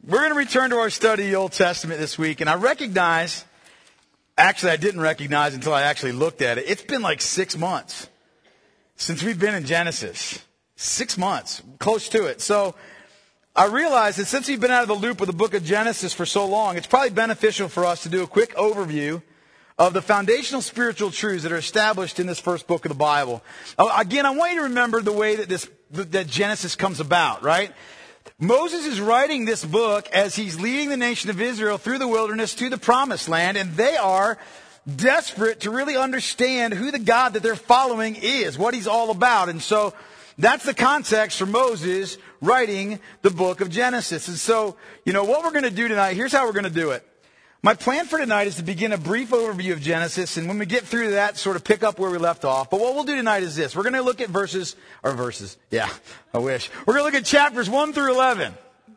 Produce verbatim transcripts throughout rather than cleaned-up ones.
We're going to return to our study of the Old Testament this week, and I recognize, actually I didn't recognize until I actually looked at it, it's been like six months since we've been in Genesis. Six months, close to it. So I realized that since we've been out of the loop of the book of Genesis for so long, it's probably beneficial for us to do a quick overview of the foundational spiritual truths that are established in this first book of the Bible. Again, I want you to remember the way that this that Genesis comes about, right? Moses is writing this book as he's leading the nation of Israel through the wilderness to the promised land, and they are desperate to really understand who the God that they're following is, what he's all about. And so that's the context for Moses writing the book of Genesis. And so, you know, what we're going to do tonight, here's how we're going to do it. My plan for tonight is to begin a brief overview of Genesis, and when we get through that, sort of pick up where we left off. But what we'll do tonight is this. We're going to look at verses, or verses, yeah, I wish. We're going to look at chapters one through eleven.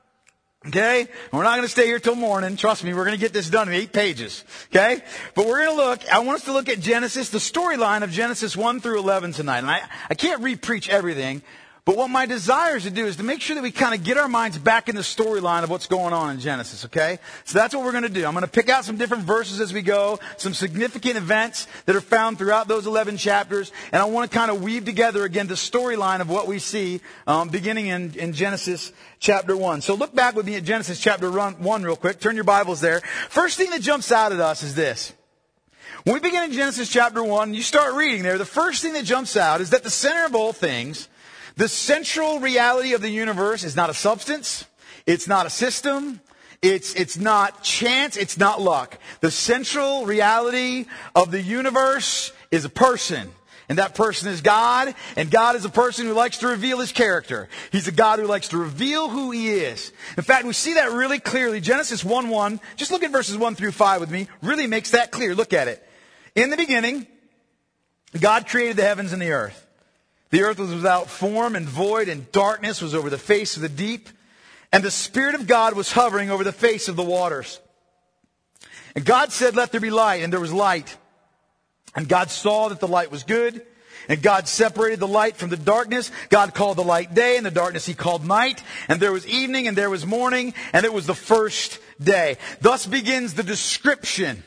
Okay? And we're not going to stay here till morning. Trust me, we're going to get this done in eight pages. Okay? But we're going to look, I want us to look at Genesis, the storyline of Genesis one through eleven tonight. And I, I can't re-preach everything. But what my desire is to do is to make sure that we kind of get our minds back in the storyline of what's going on in Genesis, okay? So that's what we're going to do. I'm going to pick out some different verses as we go, some significant events that are found throughout those eleven chapters, and I want to kind of weave together again the storyline of what we see um, beginning in, in Genesis chapter one. So look back with me at Genesis chapter one real quick. Turn your Bibles there. First thing that jumps out at us is this. When we begin in Genesis chapter one, you start reading there, the first thing that jumps out is that the center of all things, the central reality of the universe is not a substance. It's not a system. It's, it's not chance. It's not luck. The central reality of the universe is a person. And that person is God. And God is a person who likes to reveal his character. He's a God who likes to reveal who he is. In fact, we see that really clearly. Genesis one one, just look at verses one through five with me, really makes that clear. Look at it. In the beginning, God created the heavens and the earth. The earth was without form and void, and darkness was over the face of the deep. And the Spirit of God was hovering over the face of the waters. And God said, "Let there be light," and there was light. And God saw that the light was good. And God separated the light from the darkness. God called the light day, and the darkness he called night. And there was evening, and there was morning, and it was the first day. Thus begins the description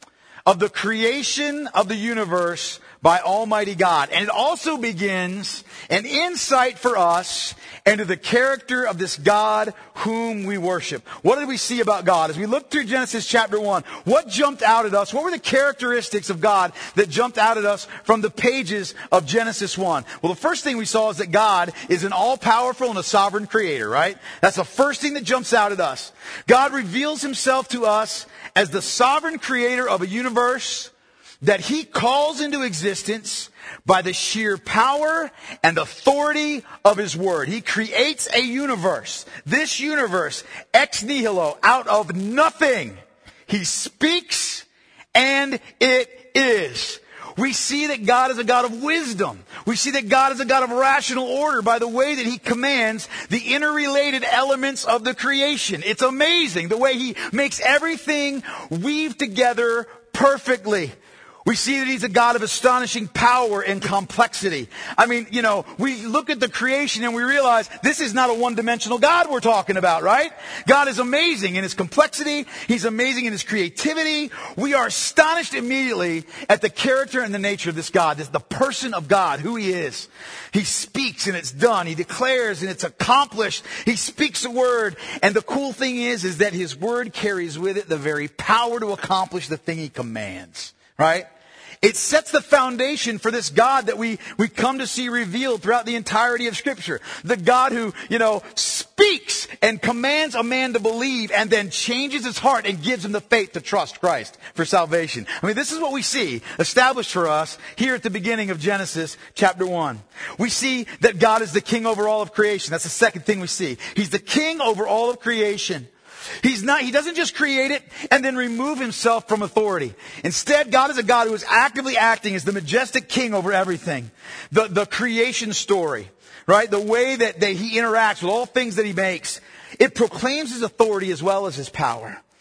of the creation of the universe by Almighty God. And it also begins an insight for us into the character of this God whom we worship. What did we see about God? As we look through Genesis chapter one, what jumped out at us? What were the characteristics of God that jumped out at us from the pages of Genesis one? Well, the first thing we saw is that God is an all-powerful and a sovereign creator, right? That's the first thing that jumps out at us. God reveals himself to us as the sovereign creator of a universe that he calls into existence by the sheer power and authority of his word. He creates a universe. This universe, ex nihilo, out of nothing. He speaks and it is. We see that God is a God of wisdom. We see that God is a God of rational order by the way that he commands the interrelated elements of the creation. It's amazing the way he makes everything weave together perfectly. We see that he's a God of astonishing power and complexity. I mean, you know, we look at the creation and we realize this is not a one-dimensional God we're talking about, right? God is amazing in his complexity. He's amazing in his creativity. We are astonished immediately at the character and the nature of this God, this, the person of God, who he is. He speaks and it's done. He declares and it's accomplished. He speaks a word. And the cool thing is, is that his word carries with it the very power to accomplish the thing he commands, right? It sets the foundation for this God that we, we come to see revealed throughout the entirety of Scripture. The God who, you know, speaks and commands a man to believe and then changes his heart and gives him the faith to trust Christ for salvation. I mean, this is what we see established for us here at the beginning of Genesis chapter one. We see that God is the king over all of creation. That's the second thing we see. He's the king over all of creation. He's not, he doesn't just create it and then remove himself from authority. Instead, God is a God who is actively acting as the majestic king over everything. The, the creation story, right? The way that, that he interacts with all things that he makes. It proclaims his authority as well as his power.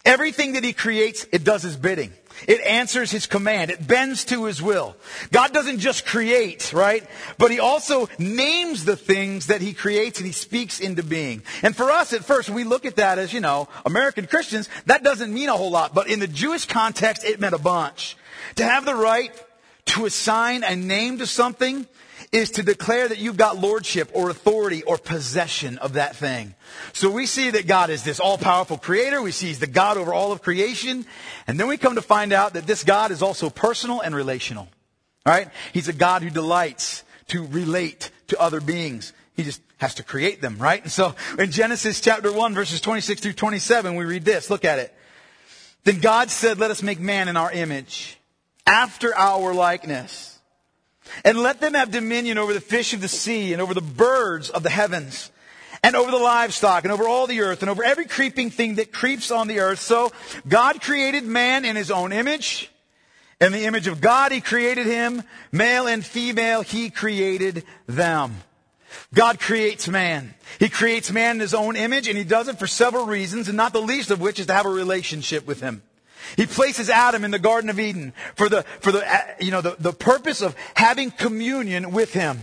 Everything that he creates, it does his bidding. It answers his command. It bends to his will. God doesn't just create, right? But he also names the things that he creates and he speaks into being. And for us at first, we look at that as, you know, American Christians, that doesn't mean a whole lot. But in the Jewish context, it meant a bunch. To have the right to assign a name to something is to declare that you've got lordship or authority or possession of that thing. So we see that God is this all-powerful creator. We see he's the God over all of creation. And then we come to find out that this God is also personal and relational. All right? He's a God who delights to relate to other beings. He just has to create them, right? And so in Genesis chapter one, verses twenty-six through twenty-seven, we read this. Look at it. Then God said, let us make man in our image, after our likeness. And let them have dominion over the fish of the sea and over the birds of the heavens and over the livestock and over all the earth and over every creeping thing that creeps on the earth. So God created man in his own image. In the image of God, he created him. Male and female, he created them. God creates man. He creates man in his own image, and he does it for several reasons, and not the least of which is to have a relationship with him. He places Adam in the Garden of Eden for the, for the, you know, the, the purpose of having communion with him.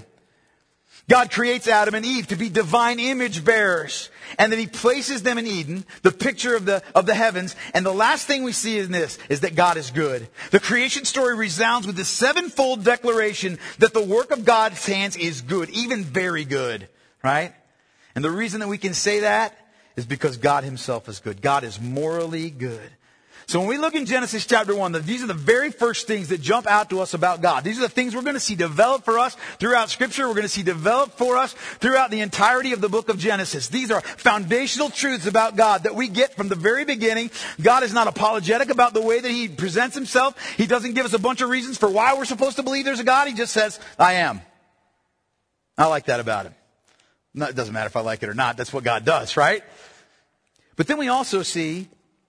God creates Adam and Eve to be divine image bearers. And then he places them in Eden, the picture of the, of the heavens. And the last thing we see in this is that God is good. The creation story resounds with the sevenfold declaration that the work of God's hands is good, even very good, right? And the reason that we can say that is because God himself is good. God is morally good. So when we look in Genesis chapter one, these are the very first things that jump out to us about God. These are the things we're going to see develop for us throughout Scripture. We're going to see develop for us throughout the entirety of the book of Genesis. These are foundational truths about God that we get from the very beginning. God is not apologetic about the way that he presents himself. He doesn't give us a bunch of reasons for why we're supposed to believe there's a God. He just says, I am. I like that about him. No, it doesn't matter if I like it or not. That's what God does, right? But then we also see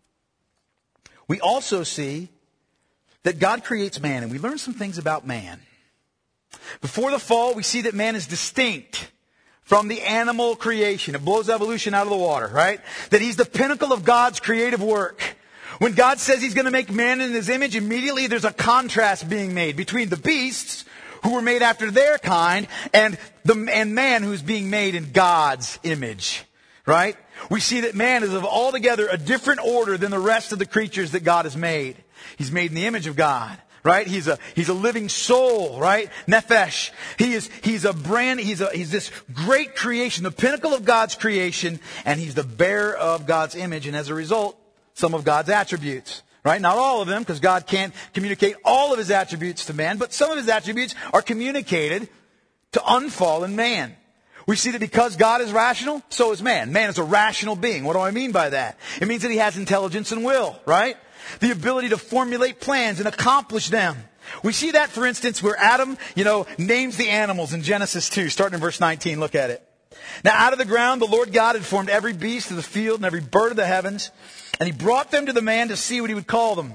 We also see that God creates man, and we learn some things about man. Before the fall, we see that man is distinct from the animal creation. It blows evolution out of the water, right? That he's the pinnacle of God's creative work. When God says he's going to make man in his image, immediately there's a contrast being made between the beasts, who were made after their kind, and the and man who's being made in God's image, right? We see that man is of altogether a different order than the rest of the creatures that God has made. He's made in the image of God, right? He's a, he's a living soul, right? Nephesh. He is, he's a brand, he's a, he's this great creation, the pinnacle of God's creation, and he's the bearer of God's image, and as a result, some of God's attributes, right? Not all of them, because God can't communicate all of his attributes to man, but some of his attributes are communicated to unfallen man. We see that because God is rational, so is man. Man is a rational being. What do I mean by that? It means that he has intelligence and will, right? The ability to formulate plans and accomplish them. We see that, for instance, where Adam, you know, names the animals in Genesis two, starting in verse nineteen. Look at it. Now out of the ground the Lord God had formed every beast of the field and every bird of the heavens, and he brought them to the man to see what he would call them.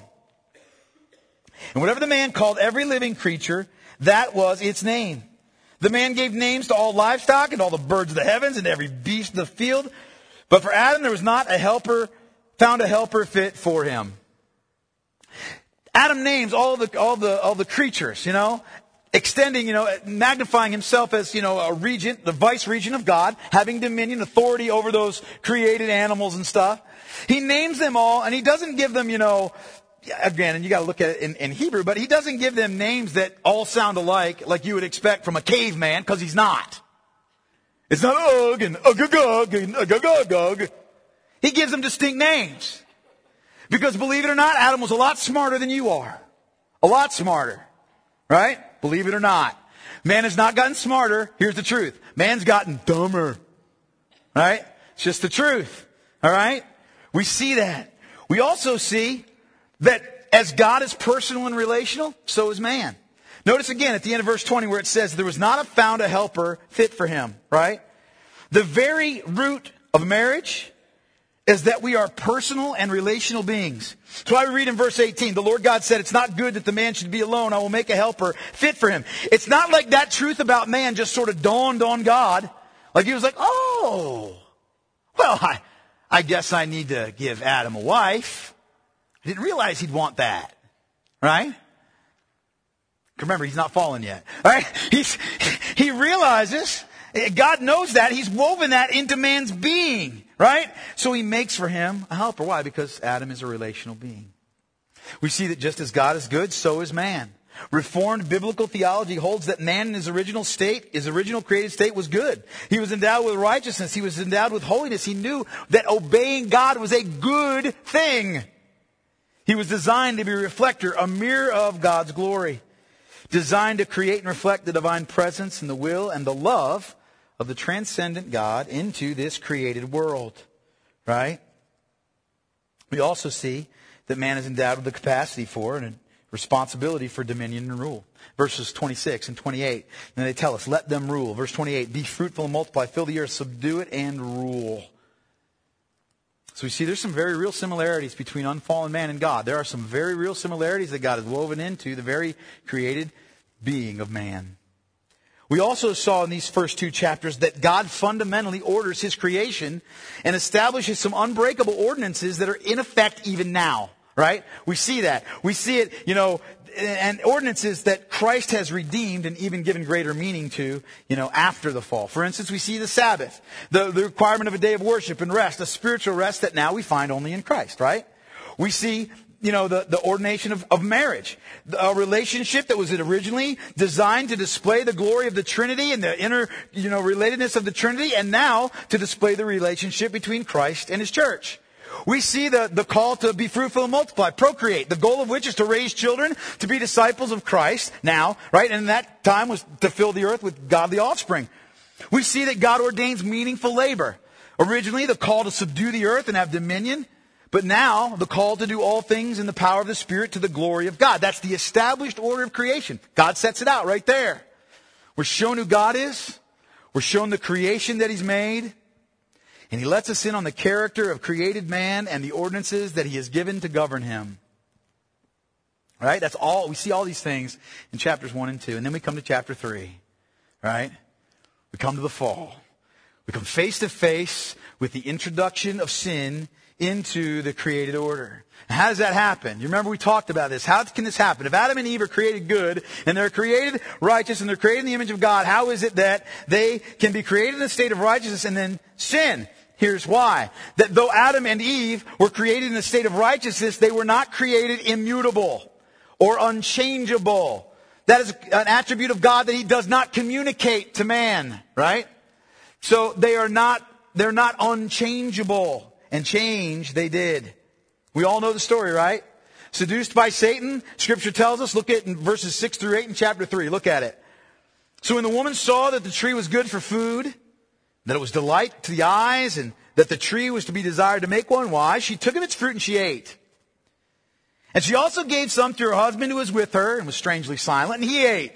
And whatever the man called every living creature, that was its name. The man gave names to all livestock and all the birds of the heavens and every beast of the field. But for Adam, there was not a helper, found a helper fit for him. Adam names all the, all the, all the creatures, you know, extending, you know, magnifying himself as, you know, a regent, the vice regent of God, having dominion, authority over those created animals and stuff. He names them all, and he doesn't give them, you know, again, and you got to look at it in, in Hebrew, but he doesn't give them names that all sound alike, like you would expect from a caveman, because he's not. It's not Ugg and Ugg-Ugg and Ugg-Ugg. He gives them distinct names. Because believe it or not, Adam was a lot smarter than you are. A lot smarter. Right? Believe it or not. Man has not gotten smarter. Here's the truth. Man's gotten dumber. Right? It's just the truth. All right? We see that. We also see that as God is personal and relational, so is man. Notice again at the end of verse twenty where it says, there was not found a helper fit for him, right? The very root of marriage is that we are personal and relational beings. So I read in verse eighteen, the Lord God said, it's not good that the man should be alone. I will make a helper fit for him. It's not like that truth about man just sort of dawned on God. Like he was like, oh, well, I, I guess I need to give Adam a wife. I didn't realize he'd want that. Right? Remember, he's not fallen yet. Right? He's, he realizes, God knows that. He's woven that into man's being. Right? So he makes for him a helper. Why? Because Adam is a relational being. We see that just as God is good, so is man. Reformed biblical theology holds that man in his original state, his original created state, was good. He was endowed with righteousness. He was endowed with holiness. He knew that obeying God was a good thing. He was designed to be a reflector, a mirror of God's glory. Designed to create and reflect the divine presence and the will and the love of the transcendent God into this created world. Right? We also see that man is endowed with the capacity for and responsibility for dominion and rule. Verses twenty-six and twenty-eight. And they tell us, let them rule. Verse twenty-eight, be fruitful and multiply, fill the earth, subdue it, and rule. So we see there's some very real similarities between unfallen man and God. There are some very real similarities that God has woven into the very created being of man. We also saw in these first two chapters that God fundamentally orders His creation and establishes some unbreakable ordinances that are in effect even now. Right? We see that. We see it, you know, and ordinances that Christ has redeemed and even given greater meaning to, you know, after the fall. For instance, we see the Sabbath, the, the requirement of a day of worship and rest, a spiritual rest that now we find only in Christ, right? We see, you know, the, the ordination of, of marriage, a relationship that was originally designed to display the glory of the Trinity and the inner, you know, relatedness of the Trinity, and now to display the relationship between Christ and His church. We see the, the call to be fruitful and multiply, procreate, the goal of which is to raise children to be disciples of Christ now, right? And that time was to fill the earth with godly offspring. We see that God ordains meaningful labor. Originally, the call to subdue the earth and have dominion, but now the call to do all things in the power of the Spirit to the glory of God. That's the established order of creation. God sets it out right there. We're shown who God is. We're shown the creation that He's made. And He lets us in on the character of created man and the ordinances that He has given to govern him. Right? That's all. We see all these things in chapters one and two. And then we come to chapter three. Right? We come to the fall. We come face to face with the introduction of sin into the created order. And how does that happen? You remember we talked about this. How can this happen? If Adam and Eve are created good and they're created righteous and they're created in the image of God, how is it that they can be created in a state of righteousness and then sin? Here's why. That though Adam and Eve were created in a state of righteousness, they were not created immutable or unchangeable. That is an attribute of God that He does not communicate to man, right? So they are not, they're not unchangeable. And change they did. We all know the story, right? Seduced by Satan, Scripture tells us, look at in verses six through eight in chapter three. Look at it. So when the woman saw that the tree was good for food, that it was delight to the eyes, and that the tree was to be desired to make one wise, she took of its fruit and she ate. And she also gave some to her husband who was with her and was strangely silent, and he ate.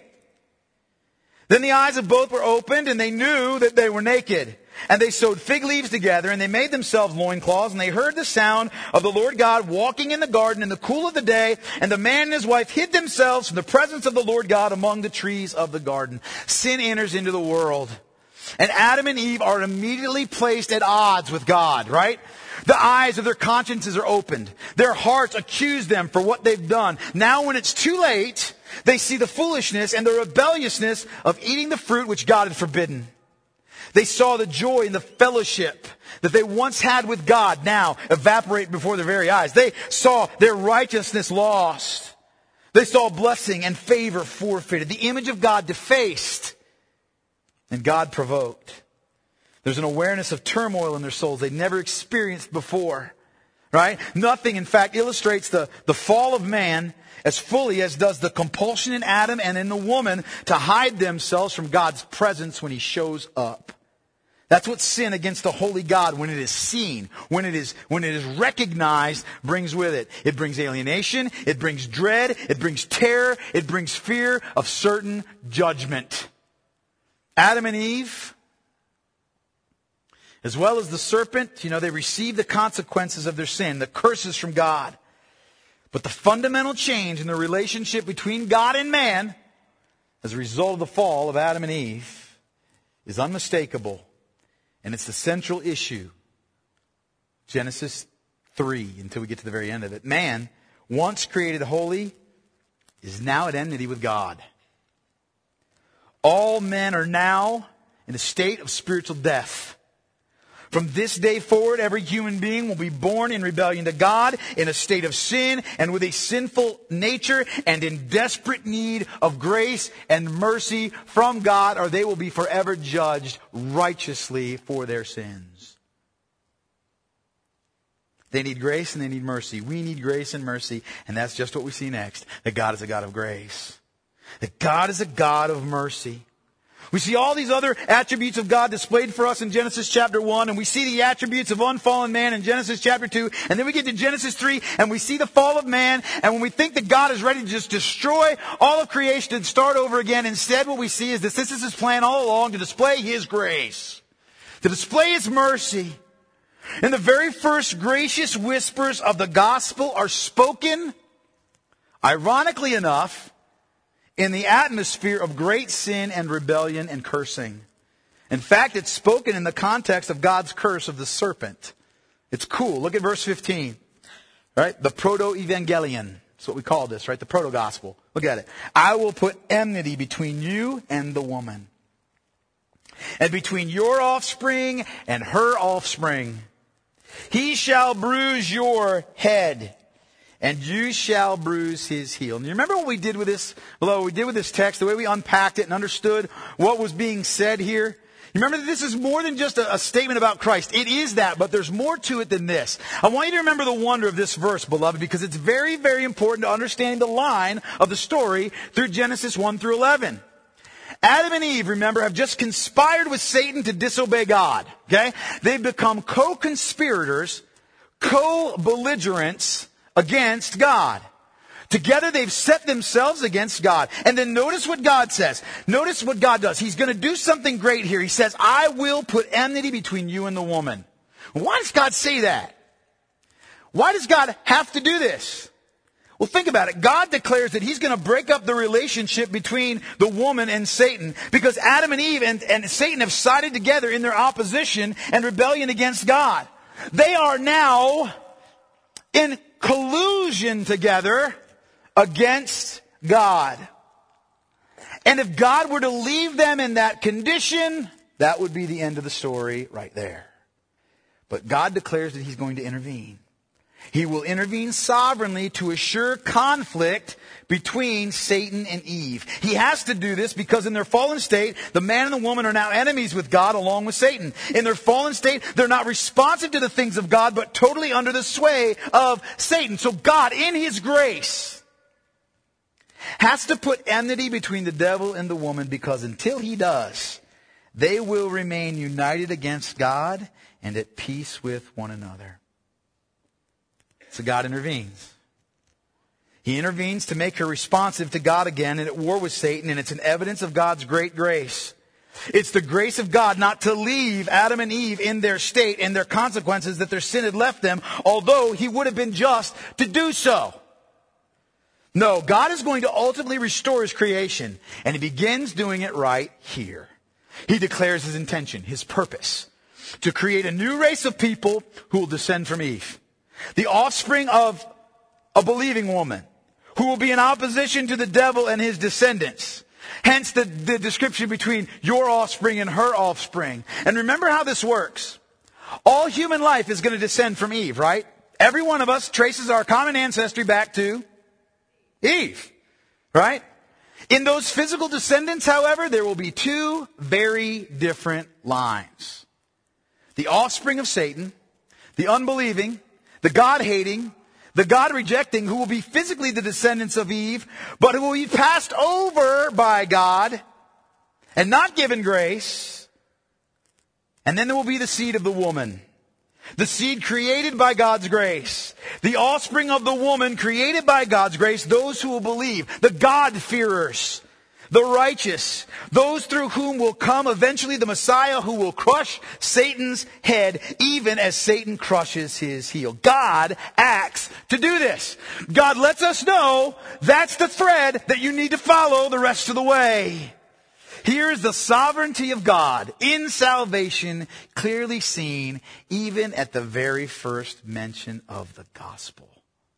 Then the eyes of both were opened, and they knew that they were naked. And they sewed fig leaves together, and they made themselves loincloths, and they heard the sound of the Lord God walking in the garden in the cool of the day, and the man and his wife hid themselves from the presence of the Lord God among the trees of the garden. Sin enters into the world. And Adam and Eve are immediately placed at odds with God, right? The eyes of their consciences are opened. Their hearts accuse them for what they've done. Now when it's too late, they see the foolishness and the rebelliousness of eating the fruit which God had forbidden. They saw the joy and the fellowship that they once had with God now evaporate before their very eyes. They saw their righteousness lost. They saw blessing and favor forfeited. The image of God defaced. And God provoked. There's an awareness of turmoil in their souls they'd never experienced before. Right? Nothing, in fact, illustrates the, the fall of man as fully as does the compulsion in Adam and in the woman to hide themselves from God's presence when He shows up. That's what sin against the holy God, when it is seen, when it is, when it is recognized, brings with it. It brings alienation, it brings dread, it brings terror, it brings fear of certain judgment. Adam and Eve, as well as the serpent, you know, they received the consequences of their sin, the curses from God. But the fundamental change in the relationship between God and man as a result of the fall of Adam and Eve is unmistakable. And it's the central issue Genesis three, until we get to the very end of it. Man, once created holy, is now at enmity with God. All men are now in a state of spiritual death. From this day forward, every human being will be born in rebellion to God, in a state of sin, and with a sinful nature, and in desperate need of grace and mercy from God, or they will be forever judged righteously for their sins. They need grace and they need mercy. We need grace and mercy, and that's just what we see next. That God is a God of grace. That God is a God of mercy. We see all these other attributes of God displayed for us in Genesis chapter one, and we see the attributes of unfallen man in Genesis chapter two, and then we get to Genesis three, and we see the fall of man, and when we think that God is ready to just destroy all of creation and start over again, instead what we see is that this is His plan all along, to display His grace, to display His mercy. And the very first gracious whispers of the gospel are spoken, ironically enough, in the atmosphere of great sin and rebellion and cursing. In fact, it's spoken in the context of God's curse of the serpent. It's cool. Look at verse fifteen. Right? The proto-evangelion. That's what we call this, right? The proto-gospel. Look at it. I will put enmity between you and the woman, and between your offspring and her offspring. He shall bruise your head, and you shall bruise his heel. And you remember what we did with this, what we did with this text, the way we unpacked it and understood what was being said here? You remember that this is more than just a, a statement about Christ. It is that, but there's more to it than this. I want you to remember the wonder of this verse, beloved, because it's very, very important to understanding the line of the story through Genesis one through eleven. Adam and Eve, remember, have just conspired with Satan to disobey God. Okay? They've become co-conspirators, co-belligerents against God. Together they've set themselves against God. And then notice what God says. Notice what God does. He's going to do something great here. He says, I will put enmity between you and the woman. Why does God say that? Why does God have to do this? Well, think about it. God declares that He's going to break up the relationship between the woman and Satan because Adam and Eve and, and Satan have sided together in their opposition and rebellion against God. They are now in collusion together against God. And if God were to leave them in that condition, that would be the end of the story right there. But God declares that He's going to intervene. He will intervene sovereignly to assure conflict between Satan and Eve. He has to do this because in their fallen state, the man and the woman are now enemies with God along with Satan. In their fallen state, they're not responsive to the things of God, but totally under the sway of Satan. So God, in His grace, has to put enmity between the devil and the woman, because until He does, they will remain united against God and at peace with one another. So God intervenes. He intervenes to make her responsive to God again and at war with Satan, and it's an evidence of God's great grace. It's the grace of God not to leave Adam and Eve in their state and their consequences that their sin had left them, although He would have been just to do so. No, God is going to ultimately restore His creation, and He begins doing it right here. He declares His intention, His purpose, to create a new race of people who will descend from Eve. The offspring of a believing woman who will be in opposition to the devil and his descendants. Hence the, the description between your offspring and her offspring. And remember how this works. All human life is going to descend from Eve, right? Every one of us traces our common ancestry back to Eve, right? In those physical descendants, however, there will be two very different lines. The offspring of Satan, the unbelieving, the God-hating, the God-rejecting, who will be physically the descendants of Eve, but who will be passed over by God and not given grace. And then there will be the seed of the woman. The seed created by God's grace. The offspring of the woman created by God's grace. Those who will believe. The God-fearers. The righteous. Those through whom will come eventually the Messiah who will crush Satan's head even as Satan crushes his heel. God acts to do this. God lets us know that's the thread that you need to follow the rest of the way. Here is the sovereignty of God in salvation clearly seen even at the very first mention of the gospel.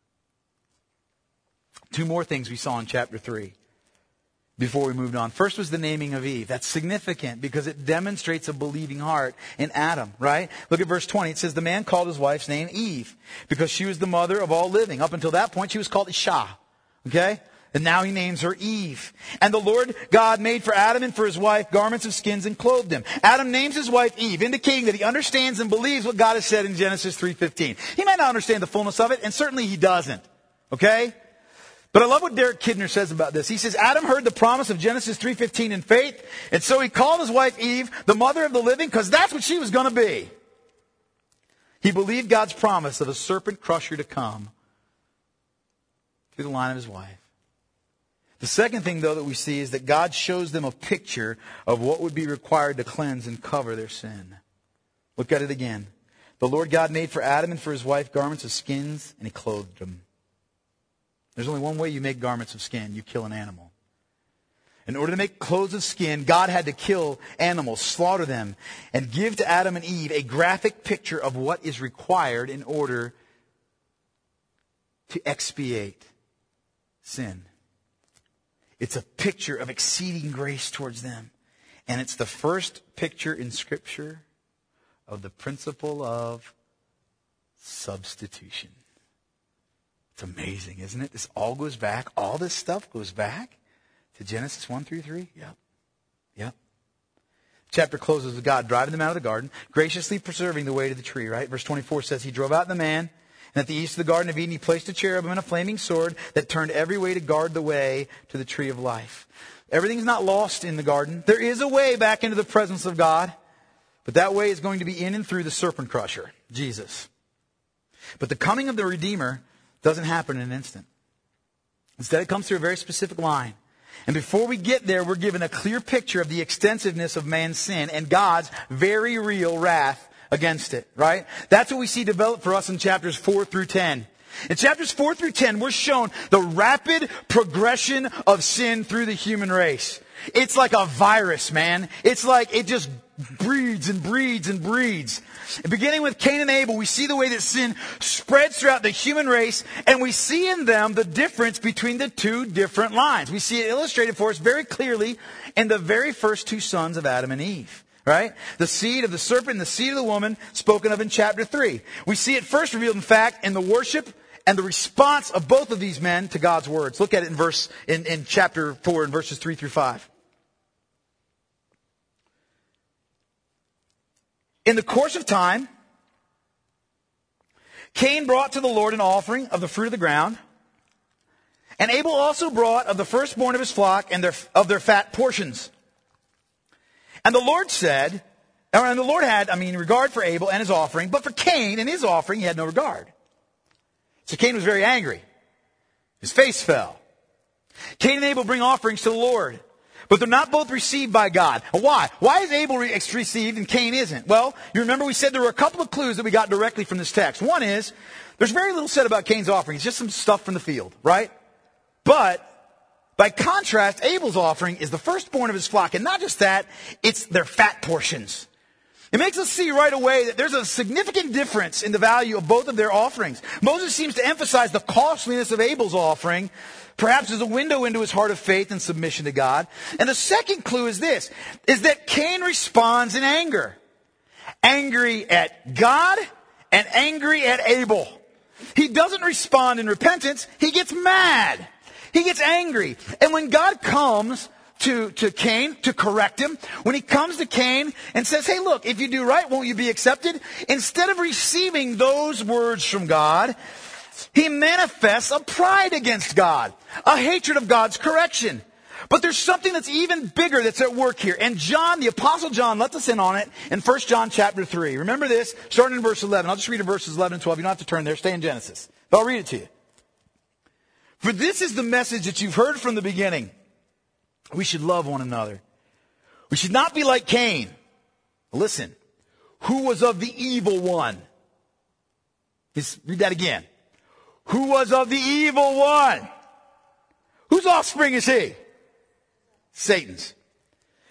Two more things we saw in chapter three before we moved on. First was the naming of Eve. That's significant because it demonstrates a believing heart in Adam, right? Look at verse twenty. It says, the man called his wife's name Eve because she was the mother of all living. Up until that point, she was called Isha. Okay? And now he names her Eve. And the Lord God made for Adam and for his wife garments of skins and clothed them. Adam names his wife Eve, indicating that he understands and believes what God has said in Genesis three fifteen. He might not understand the fullness of it, and certainly he doesn't. Okay? But I love what Derek Kidner says about this. He says, Adam heard the promise of Genesis three fifteen in faith, and so he called his wife Eve the mother of the living because that's what she was going to be. He believed God's promise of a serpent crusher to come through the line of his wife. The second thing, though, that we see is that God shows them a picture of what would be required to cleanse and cover their sin. Look at it again. The Lord God made for Adam and for his wife garments of skins, and he clothed them. There's only one way you make garments of skin. You kill an animal. In order to make clothes of skin, God had to kill animals, slaughter them, and give to Adam and Eve a graphic picture of what is required in order to expiate sin. It's a picture of exceeding grace towards them. And it's the first picture in Scripture of the principle of substitution. It's amazing, isn't it? This all goes back, all this stuff goes back to Genesis one through three. Yep. Yep. Chapter closes with God driving them out of the garden, graciously preserving the way to the tree, right? Verse twenty-four says, he drove out the man, and at the east of the Garden of Eden, he placed a cherubim and a flaming sword that turned every way to guard the way to the tree of life. Everything's not lost in the garden. There is a way back into the presence of God, but that way is going to be in and through the serpent crusher, Jesus. But the coming of the Redeemer doesn't happen in an instant. Instead, it comes through a very specific line. And before we get there, we're given a clear picture of the extensiveness of man's sin and God's very real wrath against it, right? That's what we see develop for us in chapters four through ten. In chapters four through ten, we're shown the rapid progression of sin through the human race. It's like a virus, man. It's like it just breeds and breeds and breeds. Beginning with Cain and Abel, we see the way that sin spreads throughout the human race, and we see in them the difference between the two different lines. We see it illustrated for us very clearly in the very first two sons of Adam and Eve. Right? The seed of the serpent and the seed of the woman spoken of in chapter three. We see it first revealed, in fact, in the worship and the response of both of these men to God's words. Look at it in verse in, in chapter four, in verses three through five. In the course of time, Cain brought to the Lord an offering of the fruit of the ground, and Abel also brought of the firstborn of his flock and their, of their fat portions. And the Lord said, and the Lord had, I mean, regard for Abel and his offering, but for Cain and his offering he had no regard. So Cain was very angry. His face fell. Cain and Abel bring offerings to the Lord, but they're not both received by God. Why? Why is Abel re- received and Cain isn't? Well, you remember we said there were a couple of clues that we got directly from this text. One is, there's very little said about Cain's offering. It's just some stuff from the field, right? But by contrast, Abel's offering is the firstborn of his flock. And not just that, it's their fat portions. It makes us see right away that there's a significant difference in the value of both of their offerings. Moses seems to emphasize the costliness of Abel's offering, perhaps as a window into his heart of faith and submission to God. And the second clue is this, is that Cain responds in anger. Angry at God and angry at Abel. He doesn't respond in repentance, he gets mad. He gets angry. And when God comes to, to Cain to correct him, when he comes to Cain and says, hey, look, if you do right, won't you be accepted? Instead of receiving those words from God, he manifests a pride against God, a hatred of God's correction. But there's something that's even bigger that's at work here. And John, the Apostle John, lets us in on it in First John chapter three. Remember this, starting in verse eleven. I'll just read verses eleven and twelve. You don't have to turn there. Stay in Genesis. But I'll read it to you. For this is the message that you've heard from the beginning. We should love one another. We should not be like Cain. Listen, who was of the evil one. Let's read that again. Who was of the evil one. Whose offspring is he? Satan's.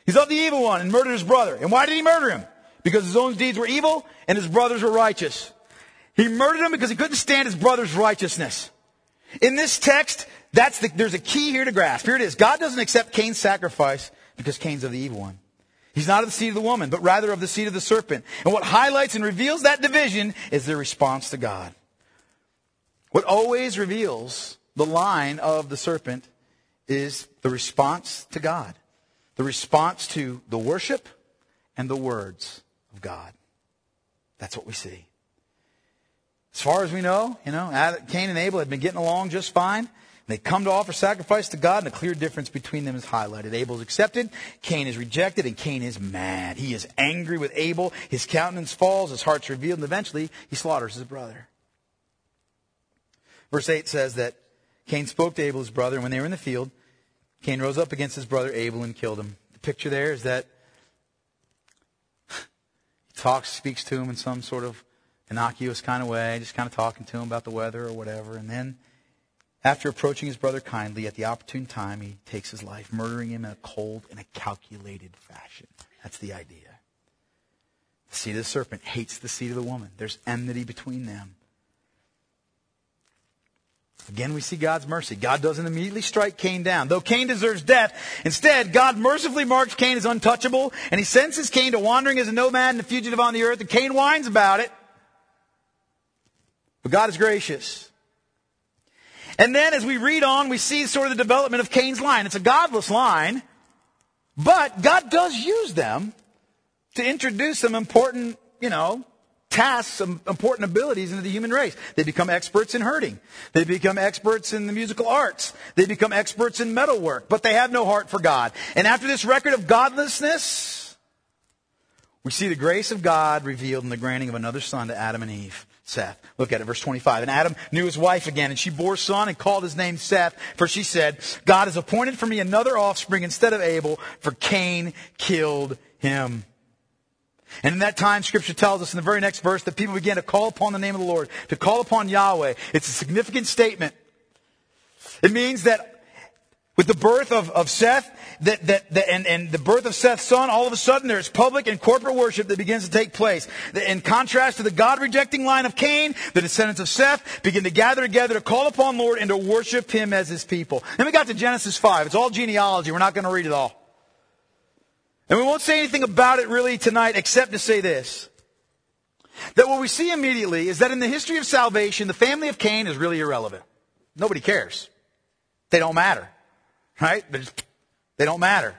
He's of the evil one and murdered his brother. And why did he murder him? Because his own deeds were evil and his brothers were righteous. He murdered him because he couldn't stand his brother's righteousness. In this text, that's the, there's a key here to grasp. Here it is. God doesn't accept Cain's sacrifice because Cain's of the evil one. He's not of the seed of the woman, but rather of the seed of the serpent. And what highlights and reveals that division is their response to God. What always reveals the line of the serpent is the response to God. The response to the worship and the words of God. That's what we see. As far as we know, you know, Cain and Abel had been getting along just fine. They come to offer sacrifice to God, and a clear difference between them is highlighted. Abel is accepted, Cain is rejected, and Cain is mad. He is angry with Abel. His countenance falls, his heart's revealed, and eventually he slaughters his brother. Verse eight says that Cain spoke to Abel, his brother, and when they were in the field, Cain rose up against his brother Abel and killed him. The picture there is that he talks, speaks to him in some sort of innocuous kind of way, just kind of talking to him about the weather or whatever. And then, after approaching his brother kindly, at the opportune time, he takes his life, murdering him in a cold and a calculated fashion. That's the idea. The seed of the serpent hates the seed of the woman. There's enmity between them. Again, we see God's mercy. God doesn't immediately strike Cain down. Though Cain deserves death, instead, God mercifully marks Cain as untouchable, and he sentences Cain to wandering as a nomad and a fugitive on the earth, and Cain whines about it. But God is gracious. And then as we read on, we see sort of the development of Cain's line. It's a godless line, but God does use them to introduce some important, you know, tasks, some important abilities into the human race. They become experts in herding. They become experts in the musical arts. They become experts in metalwork, but they have no heart for God. And after this record of godlessness, we see the grace of God revealed in the granting of another son to Adam and Eve, Seth. Look at it, verse twenty-five. And Adam knew his wife again, and she bore a son and called his name Seth, for she said, God has appointed for me another offspring instead of Abel, for Cain killed him. And in that time, Scripture tells us in the very next verse that people began to call upon the name of the Lord, to call upon Yahweh. It's a significant statement. It means that with the birth of, of Seth, that, that, that, and, and the birth of Seth's son, all of a sudden there's public and corporate worship that begins to take place. In contrast to the God-rejecting line of Cain, the descendants of Seth begin to gather together to call upon the Lord and to worship Him as His people. Then we got to Genesis five. It's all genealogy. We're not going to read it all. And we won't say anything about it really tonight except to say this. That what we see immediately is that in the history of salvation, the family of Cain is really irrelevant. Nobody cares. They don't matter. Right? They're just, they don't matter.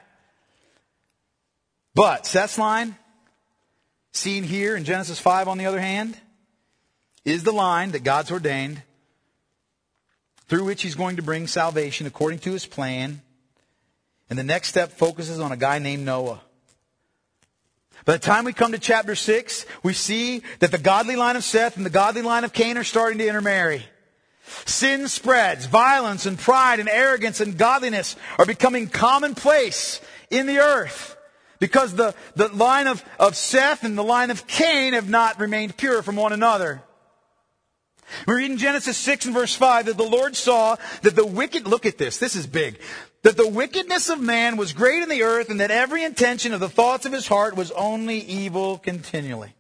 But Seth's line, seen here in Genesis five on the other hand, is the line that God's ordained through which He's going to bring salvation according to His plan. And the next step focuses on a guy named Noah. By the time we come to chapter six, we see that the godly line of Seth and the godly line of Cain are starting to intermarry. Sin spreads. Violence and pride and arrogance and godliness are becoming commonplace in the earth because the, the line of, of Seth and the line of Cain have not remained pure from one another. We read in Genesis six and verse five that the Lord saw that the wicked, look at this, this is big, that the wickedness of man was great in the earth and that every intention of the thoughts of his heart was only evil continually.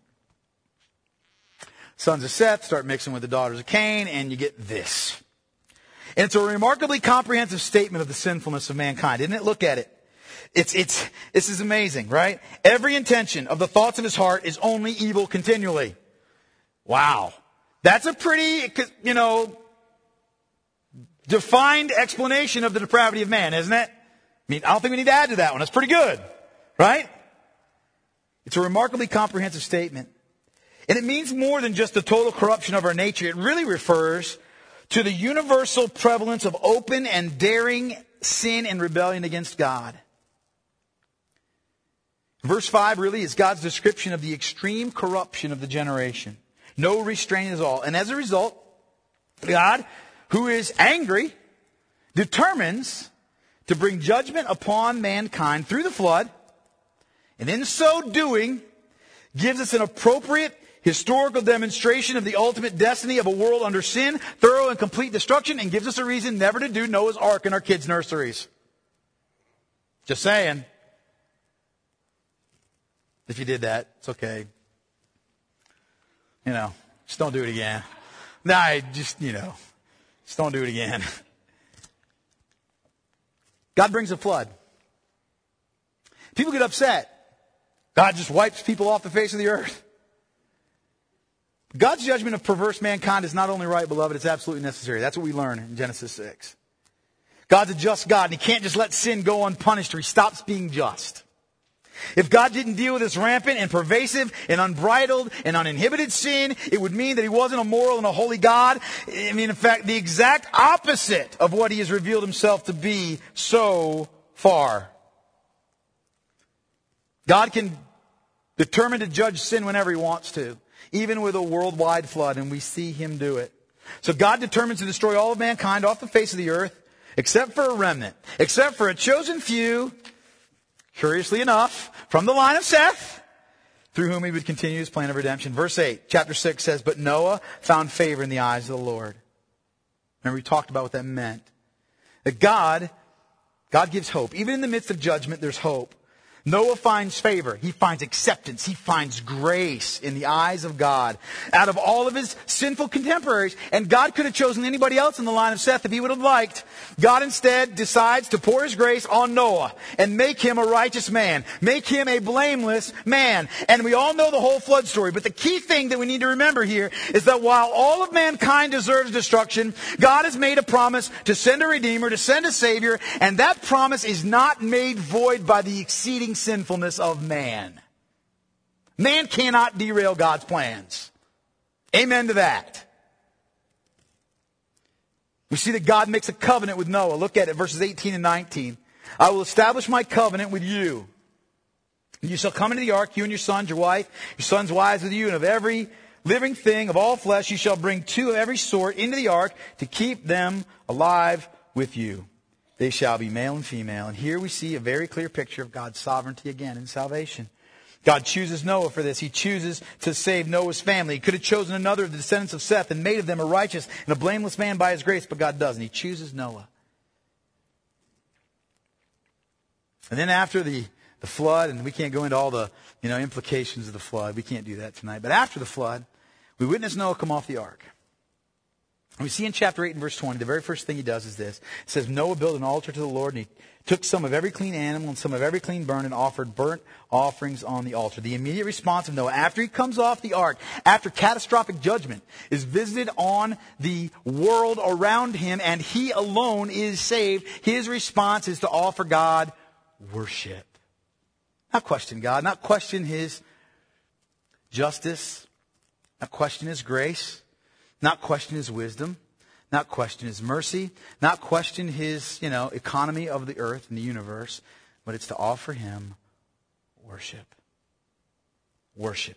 Sons of Seth start mixing with the daughters of Cain and you get this. And it's a remarkably comprehensive statement of the sinfulness of mankind, isn't it? Look at it. It's, it's, this is amazing, right? Every intention of the thoughts of his heart is only evil continually. Wow. That's a pretty, you know, defined explanation of the depravity of man, isn't it? I mean, I don't think we need to add to that one. That's pretty good, right? It's a remarkably comprehensive statement. And it means more than just the total corruption of our nature. It really refers to the universal prevalence of open and daring sin and rebellion against God. Verse five really is God's description of the extreme corruption of the generation. No restraint at all. And as a result, God, who is angry, determines to bring judgment upon mankind through the flood. And in so doing, gives us an appropriate historical demonstration of the ultimate destiny of a world under sin, thorough and complete destruction, and gives us a reason never to do Noah's Ark in our kids' nurseries. Just saying. If you did that, it's okay. You know, just don't do it again. Nah, just, you know, just don't do it again. God brings a flood. People get upset. God just wipes people off the face of the earth. God's judgment of perverse mankind is not only right, beloved, it's absolutely necessary. That's what we learn in Genesis six. God's a just God, and He can't just let sin go unpunished or He stops being just. If God didn't deal with this rampant and pervasive and unbridled and uninhibited sin, it would mean that He wasn't a moral and a holy God. I mean, in fact, the exact opposite of what He has revealed Himself to be so far. God can determine to judge sin whenever He wants to, even with a worldwide flood, and we see Him do it. So God determines to destroy all of mankind off the face of the earth, except for a remnant, except for a chosen few, curiously enough, from the line of Seth, through whom He would continue His plan of redemption. Verse eight, chapter six says, but Noah found favor in the eyes of the Lord. Remember, we talked about what that meant. That God, God gives hope. Even in the midst of judgment, there's hope. Noah finds favor. He finds acceptance. He finds grace in the eyes of God out of all of his sinful contemporaries. And God could have chosen anybody else in the line of Seth if He would have liked. God instead decides to pour His grace on Noah and make him a righteous man. Make him a blameless man. And we all know the whole flood story. But the key thing that we need to remember here is that while all of mankind deserves destruction, God has made a promise to send a Redeemer, to send a Savior. And that promise is not made void by the exceeding sinfulness of man. Man cannot derail God's plans. Amen to that. We see that God makes a covenant with Noah. Look at it, verses eighteen and nineteen. I will establish my covenant with you. You shall come into the ark, you and your sons, your wife, your sons' wives with you, and of every living thing of all flesh you shall bring two of every sort into the ark to keep them alive with you. They shall be male and female. And here we see a very clear picture of God's sovereignty again in salvation. God chooses Noah for this. He chooses to save Noah's family. He could have chosen another of the descendants of Seth and made of them a righteous and a blameless man by His grace, but God doesn't. He chooses Noah. And then after the, the flood, and we can't go into all the you know implications of the flood. We can't do that tonight. But after the flood, we witness Noah come off the ark. We see in chapter eight and verse twenty, the very first thing he does is this. It says, Noah built an altar to the Lord, and he took some of every clean animal and some of every clean burnt and offered burnt offerings on the altar. The immediate response of Noah, after he comes off the ark, after catastrophic judgment is visited on the world around him, and he alone is saved, his response is to offer God worship. Not question God, not question His justice, not question His grace, not question His wisdom, not question His mercy, not question His, you know, economy of the earth and the universe, but it's to offer Him worship. Worship.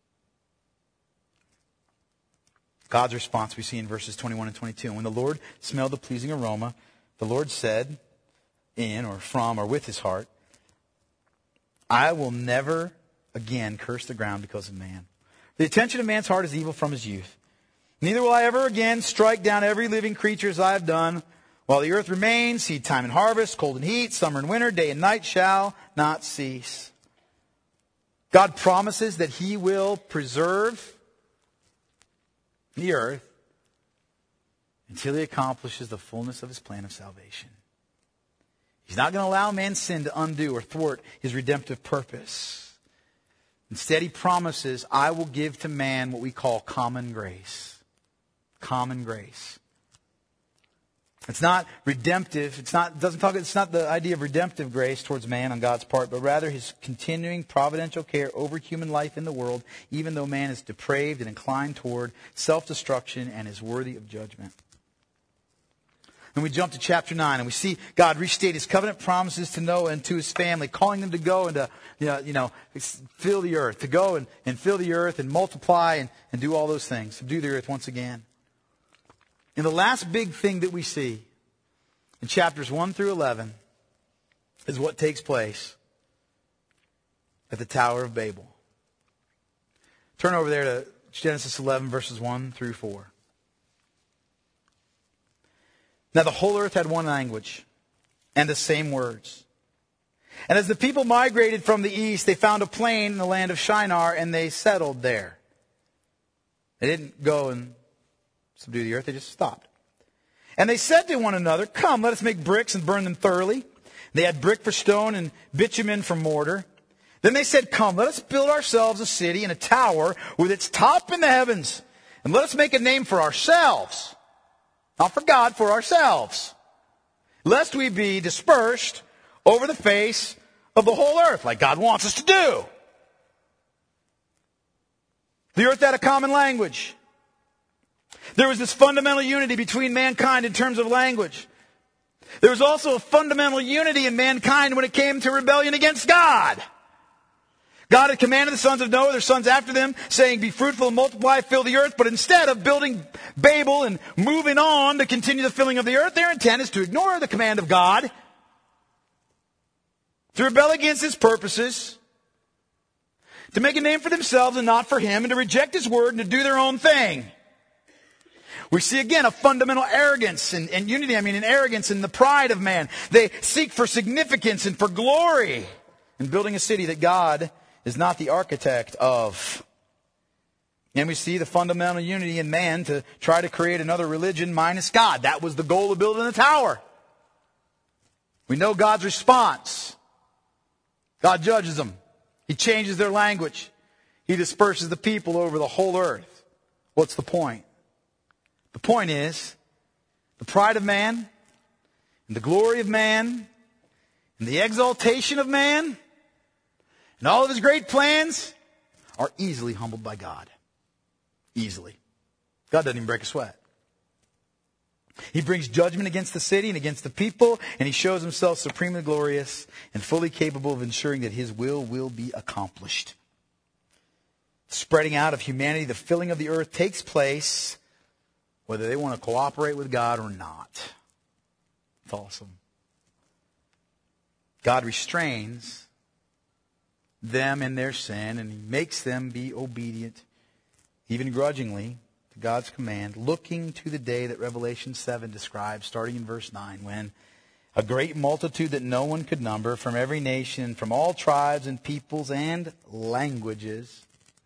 God's response we see in verses twenty-one and twenty-two. And when the Lord smelled the pleasing aroma, the Lord said in or from or with His heart, I will never again curse the ground because of man. The intention of man's heart is evil from his youth. Neither will I ever again strike down every living creature as I have done. While the earth remains, seed time and harvest, cold and heat, summer and winter, day and night shall not cease. God promises that He will preserve the earth until He accomplishes the fullness of His plan of salvation. He's not going to allow man's sin to undo or thwart His redemptive purpose. Instead, He promises, I will give to man what we call common grace. Common grace. It's not redemptive. It's not, doesn't talk, it's not the idea of redemptive grace towards man on God's part, but rather His continuing providential care over human life in the world, even though man is depraved and inclined toward self-destruction and is worthy of judgment. And we jump to chapter nine, and we see God restate His covenant promises to Noah and to his family, calling them to go and to, you know, you know fill the earth, to go and, and fill the earth and multiply and, and do all those things, subdue the earth once again. And the last big thing that we see in chapters one through eleven is what takes place at the Tower of Babel. Turn over there to Genesis eleven, verses one through four. Now the whole earth had one language and the same words. And as the people migrated from the east, they found a plain in the land of Shinar, and they settled there. They didn't go and subdue the earth, they just stopped. And they said to one another, "Come, let us make bricks and burn them thoroughly." They had brick for stone and bitumen for mortar. Then they said, "Come, let us build ourselves a city and a tower with its top in the heavens. And let us make a name for ourselves." Not for God, for ourselves. "Lest we be dispersed over the face of the whole earth," like God wants us to do. The earth had a common language. There was this fundamental unity between mankind in terms of language. There was also a fundamental unity in mankind when it came to rebellion against God. God had commanded the sons of Noah, their sons after them, saying, "Be fruitful and multiply, fill the earth." But instead of building Babel and moving on to continue the filling of the earth, their intent is to ignore the command of God, to rebel against His purposes, to make a name for themselves and not for Him, and to reject His word and to do their own thing. We see again a fundamental arrogance and, and unity, I mean an arrogance in the pride of man. They seek for significance and for glory in building a city that God is not the architect of. And we see the fundamental unity in man to try to create another religion minus God. That was the goal of building the tower. We know God's response. God judges them. He changes their language. He disperses the people over the whole earth. What's the point? The point is, the pride of man, and the glory of man, and the exaltation of man, and all of his great plans are easily humbled by God. Easily. God doesn't even break a sweat. He brings judgment against the city and against the people, and He shows Himself supremely glorious and fully capable of ensuring that His will will be accomplished. Spreading out of humanity, the filling of the earth takes place whether they want to cooperate with God or not. It's awesome. God restrains them in their sin, and He makes them be obedient, even grudgingly, to God's command, looking to the day that Revelation seven describes, starting in verse nine, when a great multitude that no one could number, from every nation, from all tribes and peoples and languages,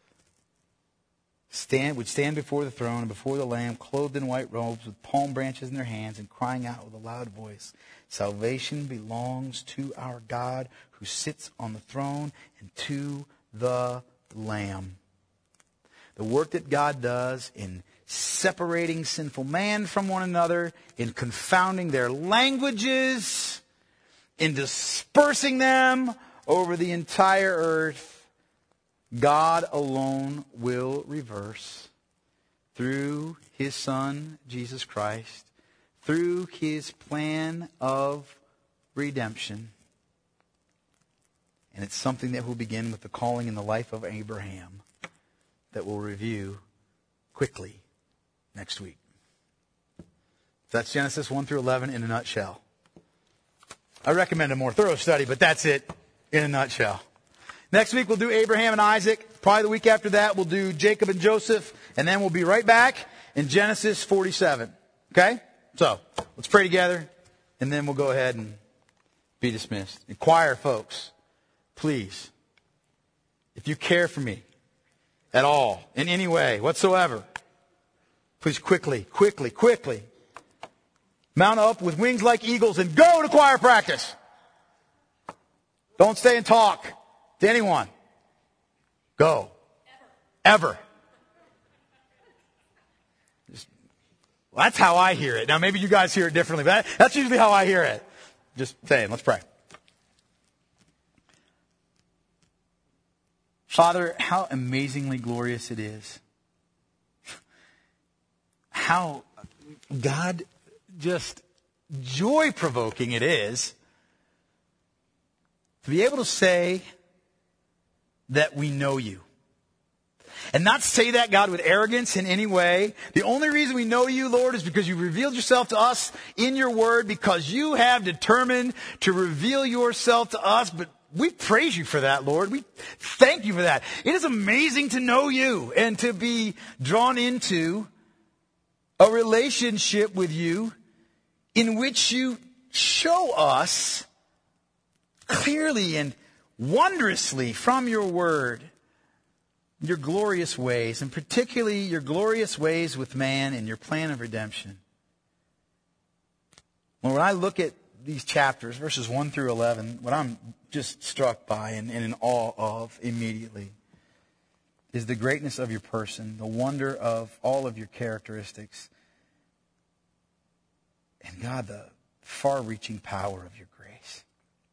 stand would stand before the throne and before the Lamb, clothed in white robes, with palm branches in their hands, and crying out with a loud voice, "Salvation belongs to our God who sits on the throne and to the Lamb." The work that God does in separating sinful man from one another, in confounding their languages, in dispersing them over the entire earth, God alone will reverse through His Son, Jesus Christ, through His plan of redemption. And it's something that will begin with the calling in the life of Abraham that we'll review quickly next week. That's Genesis one through eleven in a nutshell. I recommend a more thorough study, but that's it in a nutshell. Next week we'll do Abraham and Isaac. Probably the week after that we'll do Jacob and Joseph. And then we'll be right back in Genesis forty-seven. Okay? So, let's pray together. And then we'll go ahead and be dismissed. And choir folks, please, if you care for me at all, in any way whatsoever, please quickly, quickly, quickly mount up with wings like eagles and go to choir practice. Don't stay and talk to anyone. Go. Ever. Ever. Just, well, that's how I hear it. Now, maybe you guys hear it differently, but that, that's usually how I hear it. Just saying. Let's pray. Father, how amazingly glorious it is. How, God, just joy-provoking it is to be able to say that we know you. And not say that, God, with arrogance in any way. The only reason we know you, Lord, is because you revealed yourself to us in your word, because you have determined to reveal yourself to us. But we praise you for that, Lord. We thank you for that. It is amazing to know you and to be drawn into a relationship with you in which you show us clearly and wondrously from your word your glorious ways, and particularly your glorious ways with man and your plan of redemption. When I look at these chapters, verses one through eleven, what I'm just struck by and, and in awe of immediately is the greatness of your person, the wonder of all of your characteristics, and God, the far-reaching power of your grace.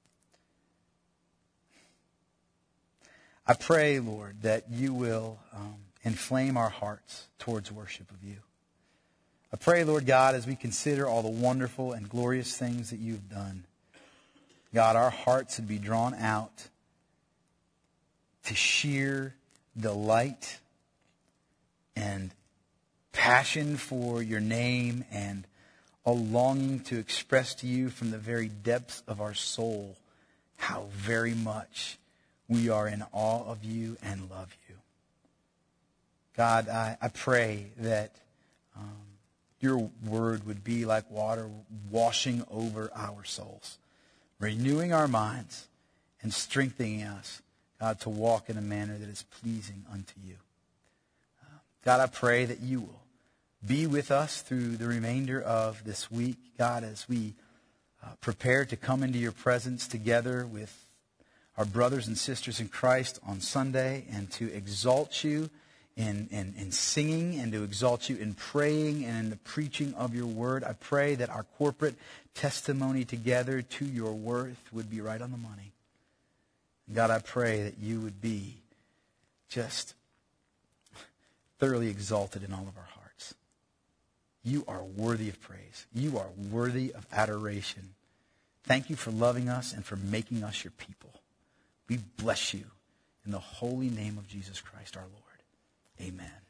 I pray, Lord, that you will um, inflame our hearts towards worship of you. I pray, Lord God, as we consider all the wonderful and glorious things that you've done, God, our hearts would be drawn out to sheer delight and passion for your name and a longing to express to you from the very depths of our soul how very much we are in awe of you and love you. God, I, I pray that um, your word would be like water washing over our souls, renewing our minds and strengthening us, God, to walk in a manner that is pleasing unto you. Uh, God, I pray that you will be with us through the remainder of this week, God, as we uh, prepare to come into your presence together with our brothers and sisters in Christ on Sunday, and to exalt you in, in, in singing, and to exalt you in praying and in the preaching of your word. I pray that our corporate testimony together to your worth would be right on the money. God, I pray that you would be just thoroughly exalted in all of our hearts. You are worthy of praise. You are worthy of adoration. Thank you for loving us and for making us your people. We bless you in the holy name of Jesus Christ our Lord. Amen.